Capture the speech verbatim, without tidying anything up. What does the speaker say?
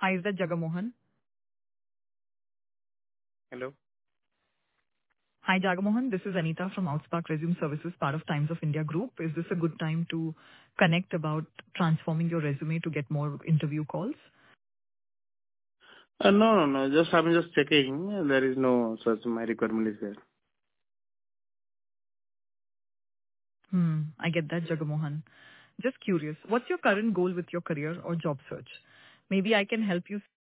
Hi, is that Jagamohan? Hello? Hi, Jagamohan. This is Anita from Outspark Resume Services, part of Times of India Group. Is this a good time to connect about transforming your resume to get more interview calls? Uh, No, no, no. Just I'm just checking. There is no such my requirement is there. Hmm, I get that, Jagamohan. Just curious, what's your current goal with your career or job search? Maybe I can help you